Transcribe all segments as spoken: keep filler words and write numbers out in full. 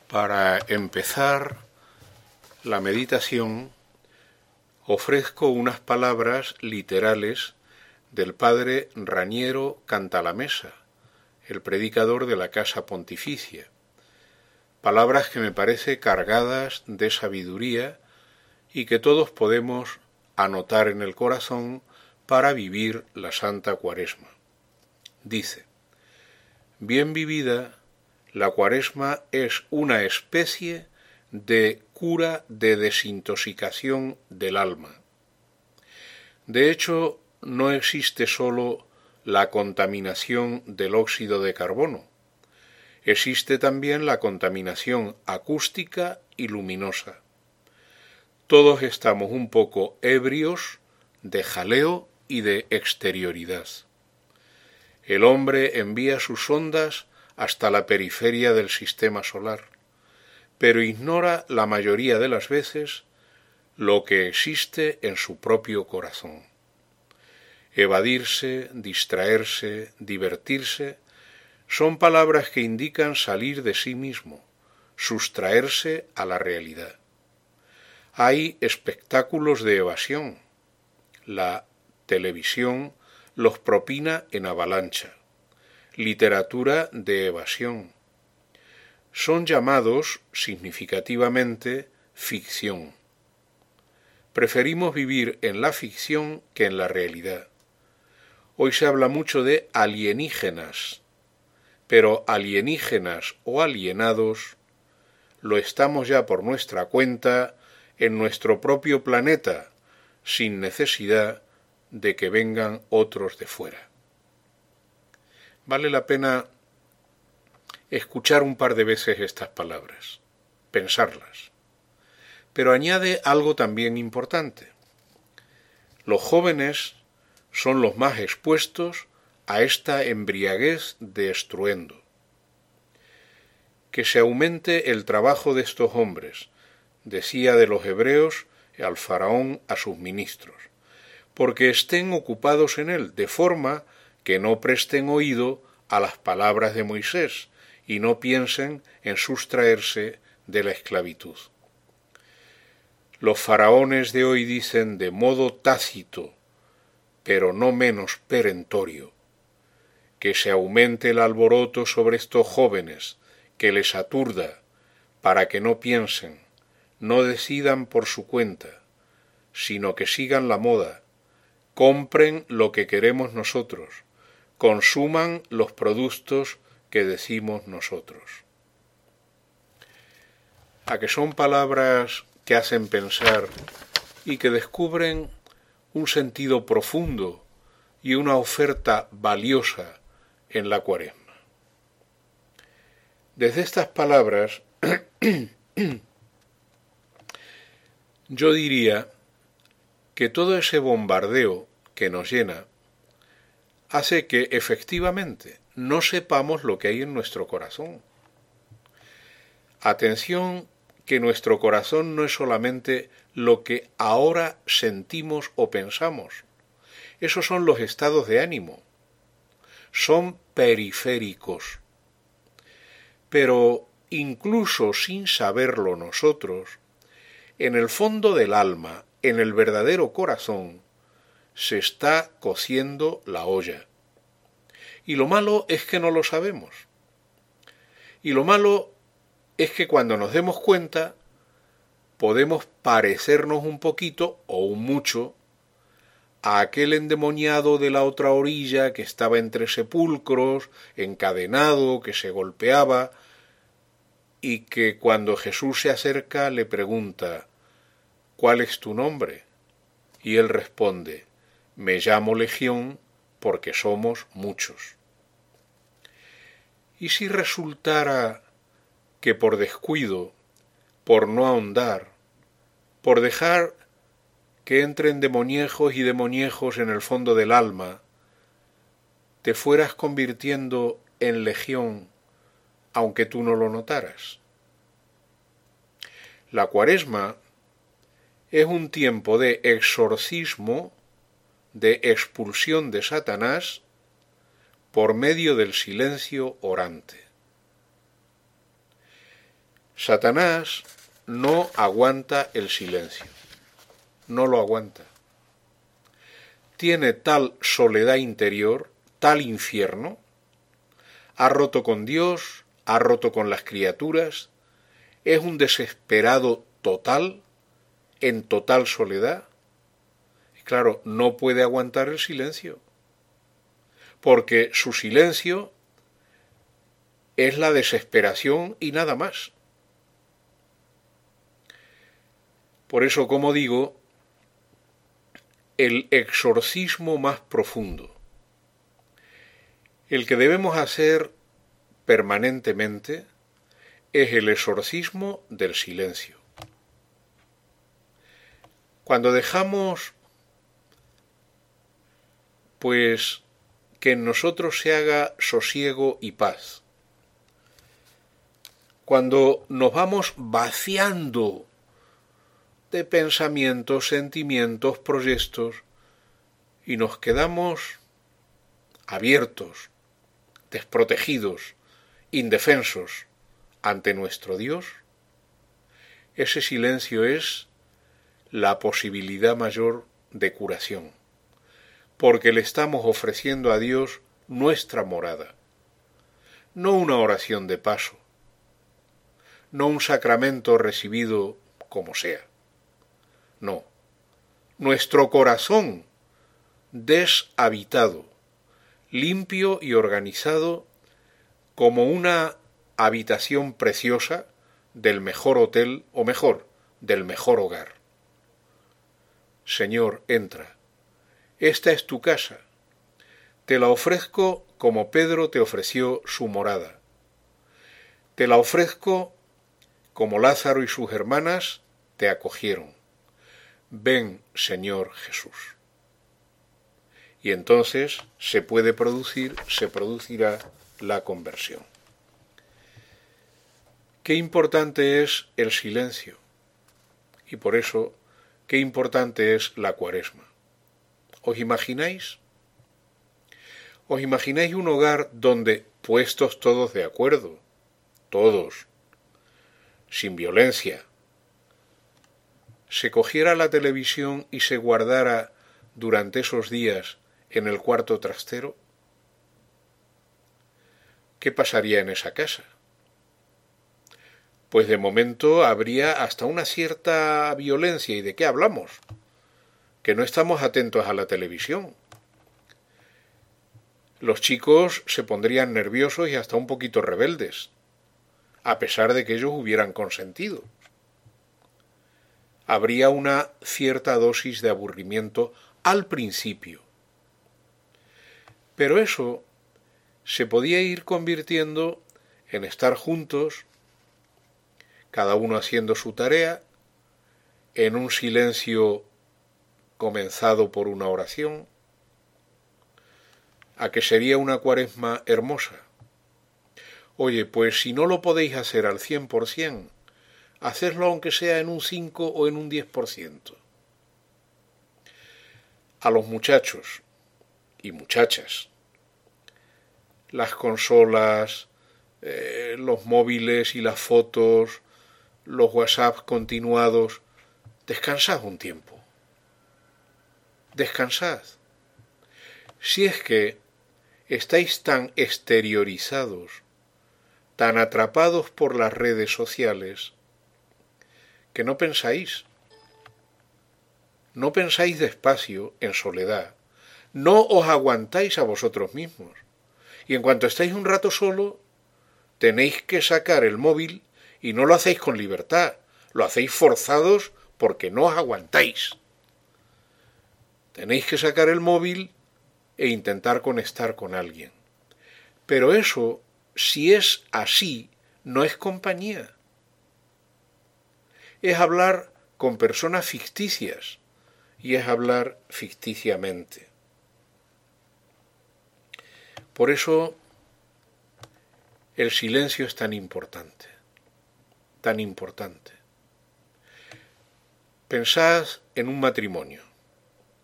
Para empezar la meditación, ofrezco unas palabras literales del padre Raniero Cantalamessa, el predicador de la Casa Pontificia. Palabras que me parece cargadas de sabiduría y que todos podemos anotar en el corazón para vivir la Santa Cuaresma. Dice: bien vivida, la Cuaresma es una especie de cura de desintoxicación del alma. De hecho, no existe sólo la contaminación del óxido de carbono, existe también la contaminación acústica y luminosa. Todos estamos un poco ebrios de jaleo y de exterioridad. El hombre envía sus ondas hasta la periferia del sistema solar, pero ignora la mayoría de las veces lo que existe en su propio corazón. Evadirse, distraerse, divertirse, son palabras que indican salir de sí mismo, sustraerse a la realidad. Hay espectáculos de evasión. La televisión los propina en avalancha. Literatura de evasión. Son llamados, significativamente, ficción. Preferimos vivir en la ficción que en la realidad. Hoy se habla mucho de alienígenas, pero alienígenas o alienados lo estamos ya por nuestra cuenta en nuestro propio planeta, sin necesidad de que vengan otros de fuera. Vale la pena escuchar un par de veces estas palabras, pensarlas. Pero añade algo también importante. Los jóvenes son los más expuestos a esta embriaguez de estruendo. Que se aumente el trabajo de estos hombres, decía de los hebreos al faraón a sus ministros, porque estén ocupados en él, de forma que no presten oído a las palabras de Moisés y no piensen en sustraerse de la esclavitud. Los faraones de hoy dicen de modo tácito, pero no menos perentorio, que se aumente el alboroto sobre estos jóvenes, que les aturda, para que no piensen, no decidan por su cuenta, sino que sigan la moda, compren lo que queremos nosotros, consuman los productos que decimos nosotros. A que son palabras que hacen pensar y que descubren un sentido profundo y una oferta valiosa en la Cuaresma. Desde estas palabras, yo diría que todo ese bombardeo que nos llena hace que efectivamente no sepamos lo que hay en nuestro corazón. Atención, que nuestro corazón no es solamente lo que ahora sentimos o pensamos. Esos son los estados de ánimo. Son periféricos. Pero incluso sin saberlo nosotros, en el fondo del alma, en el verdadero corazón, se está cociendo la olla. Y lo malo es que no lo sabemos. Y lo malo es que cuando nos demos cuenta, podemos parecernos un poquito o un mucho a aquel endemoniado de la otra orilla que estaba entre sepulcros, encadenado, que se golpeaba, y que cuando Jesús se acerca le pregunta: ¿cuál es tu nombre? Y él responde: me llamo Legión porque somos muchos. ¿Y si resultara que por descuido, por no ahondar, por dejar que entren demoniejos y demoniejos en el fondo del alma, te fueras convirtiendo en legión, aunque tú no lo notaras? La Cuaresma es un tiempo de exorcismo, de expulsión de Satanás por medio del silencio orante. Satanás no aguanta el silencio, no lo aguanta. Tiene tal soledad interior, tal infierno, ha roto con Dios, ha roto con las criaturas, es un desesperado total, en total soledad. Y claro, no puede aguantar el silencio, porque su silencio es la desesperación y nada más. Por eso, como digo, el exorcismo más profundo, el que debemos hacer permanentemente, es el exorcismo del silencio. Cuando dejamos, pues, que en nosotros se haga sosiego y paz, cuando nos vamos vaciando de pensamientos, sentimientos, proyectos, y nos quedamos abiertos, desprotegidos, indefensos ante nuestro Dios, ese silencio es la posibilidad mayor de curación, porque le estamos ofreciendo a Dios nuestra morada, no una oración de paso, no un sacramento recibido como sea. No, nuestro corazón deshabitado, limpio y organizado como una habitación preciosa del mejor hotel, o mejor, del mejor hogar. Señor, entra. Esta es tu casa. Te la ofrezco como Pedro te ofreció su morada. Te la ofrezco como Lázaro y sus hermanas te acogieron. Ven, Señor Jesús. Y entonces se puede producir, se producirá la conversión. Qué importante es el silencio. Y por eso, qué importante es la Cuaresma. ¿Os imagináis? ¿Os imagináis un hogar donde, puestos todos de acuerdo, todos, sin violencia, se cogiera la televisión y se guardara durante esos días en el cuarto trastero? ¿Qué pasaría en esa casa? Pues de momento habría hasta una cierta violencia. ¿Y de qué hablamos? Que no estamos atentos a la televisión. Los chicos se pondrían nerviosos y hasta un poquito rebeldes, a pesar de que ellos hubieran consentido. Habría una cierta dosis de aburrimiento al principio. Pero eso se podía ir convirtiendo en estar juntos, cada uno haciendo su tarea, en un silencio comenzado por una oración, a que sería una Cuaresma hermosa. Oye, pues si no lo podéis hacer al cien por ciento, hacedlo aunque sea en un cinco o en un diez por ciento. A los muchachos y muchachas, las consolas, eh, los móviles y las fotos, los WhatsApp continuados, descansad un tiempo. Descansad. Si es que estáis tan exteriorizados, tan atrapados por las redes sociales, que no pensáis, no pensáis despacio, en soledad, no os aguantáis a vosotros mismos, y en cuanto estáis un rato solo, tenéis que sacar el móvil, y no lo hacéis con libertad, lo hacéis forzados porque no os aguantáis. Tenéis que sacar el móvil e intentar conectar con alguien. Pero eso, si es así, no es compañía. Es hablar con personas ficticias y es hablar ficticiamente. Por eso el silencio es tan importante, tan importante. Pensad en un matrimonio.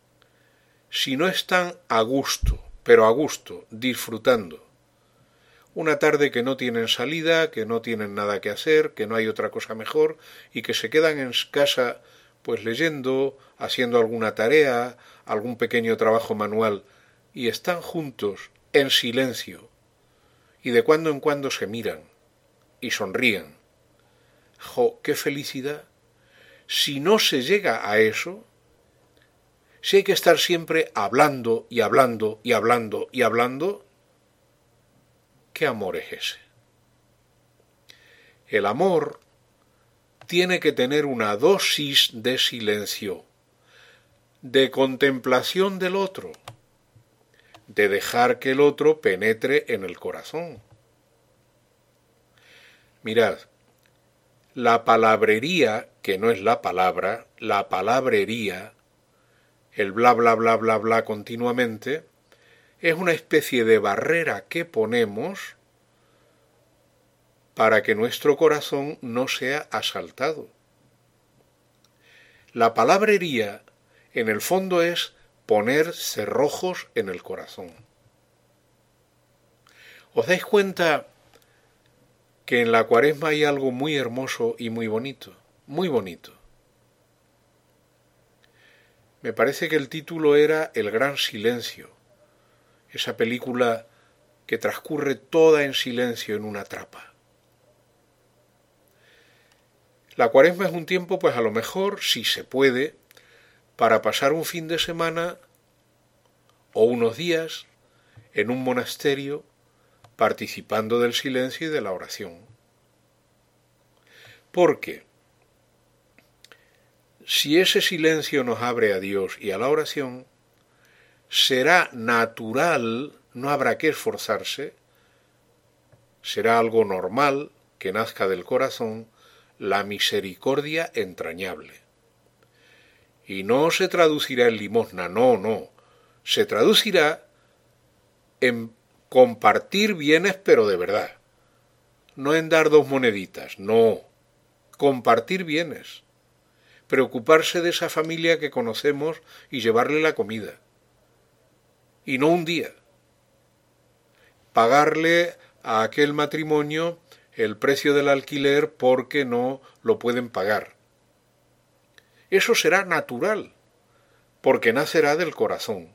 Si no están a gusto, pero a gusto, disfrutando, una tarde que no tienen salida, que no tienen nada que hacer, que no hay otra cosa mejor y que se quedan en casa pues leyendo, haciendo alguna tarea, algún pequeño trabajo manual y están juntos en silencio y de cuando en cuando se miran y sonríen. ¡Jo, qué felicidad! Si no se llega a eso, si hay que estar siempre hablando y hablando y hablando y hablando, ¿qué amor es ese? El amor tiene que tener una dosis de silencio, de contemplación del otro, de dejar que el otro penetre en el corazón. Mirad, la palabrería, que no es la palabra, la palabrería, el bla bla bla bla bla continuamente, es una especie de barrera que ponemos para que nuestro corazón no sea asaltado. La palabrería, en el fondo, es poner cerrojos en el corazón. ¿Os dais cuenta que en la Cuaresma hay algo muy hermoso y muy bonito? Muy bonito. Me parece que el título era El Gran Silencio, esa película que transcurre toda en silencio en una trapa. La Cuaresma es un tiempo, pues a lo mejor, si se puede, para pasar un fin de semana o unos días en un monasterio participando del silencio y de la oración. Porque si ese silencio nos abre a Dios y a la oración, será natural, no habrá que esforzarse, será algo normal que nazca del corazón la misericordia entrañable. Y no se traducirá en limosna, no, no, se traducirá en compartir bienes pero de verdad, no en dar dos moneditas, no, compartir bienes, preocuparse de esa familia que conocemos y llevarle la comida, y no un día, pagarle a aquel matrimonio el precio del alquiler porque no lo pueden pagar. Eso será natural, porque nacerá del corazón.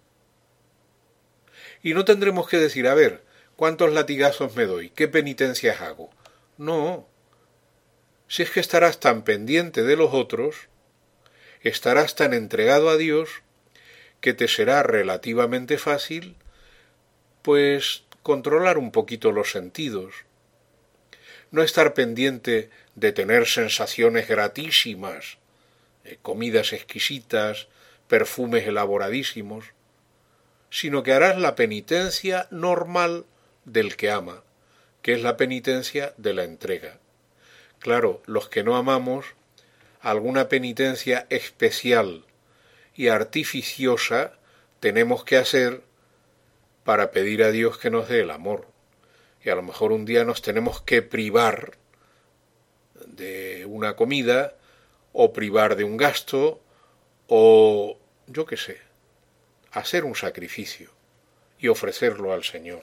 Y no tendremos que decir, a ver, ¿cuántos latigazos me doy? ¿Qué penitencias hago? No. Si es que estarás tan pendiente de los otros, estarás tan entregado a Dios, que te será relativamente fácil, pues, controlar un poquito los sentidos. No estar pendiente de tener sensaciones gratísimas, eh, comidas exquisitas, perfumes elaboradísimos, sino que harás la penitencia normal del que ama, que es la penitencia de la entrega. Claro, los que no amamos, alguna penitencia especial y artificiosa tenemos que hacer para pedir a Dios que nos dé el amor. Y a lo mejor un día nos tenemos que privar de una comida, o privar de un gasto, o yo qué sé, hacer un sacrificio y ofrecerlo al Señor.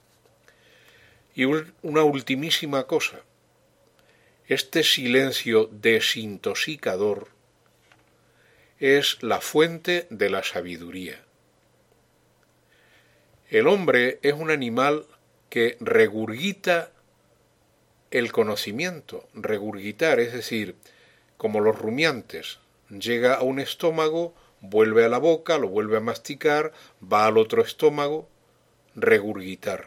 Y una ultimísima cosa, este silencio desintoxicador es la fuente de la sabiduría. El hombre es un animal que regurgita el conocimiento, regurgitar, es decir, como los rumiantes, llega a un estómago, vuelve a la boca, lo vuelve a masticar, va al otro estómago, regurgitar.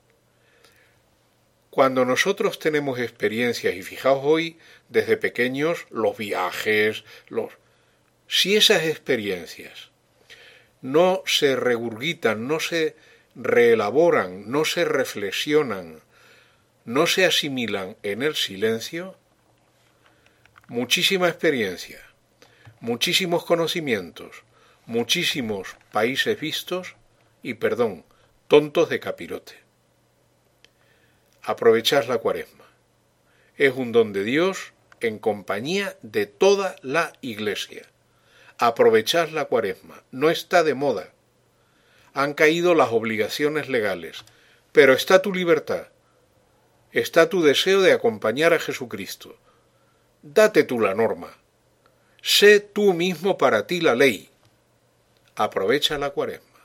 Cuando nosotros tenemos experiencias, y fijaos hoy, desde pequeños, los viajes, los... si esas experiencias no se regurgitan, no se reelaboran, no se reflexionan, no se asimilan en el silencio, muchísima experiencia, muchísimos conocimientos, muchísimos países vistos y, perdón, tontos de capirote. Aprovechad la Cuaresma. Es un don de Dios en compañía de toda la Iglesia. Aprovechad la Cuaresma. No está de moda. Han caído las obligaciones legales, Pero está tu libertad, está tu deseo de acompañar a Jesucristo. Date tú la norma. Sé tú mismo para ti la ley. Aprovecha la Cuaresma.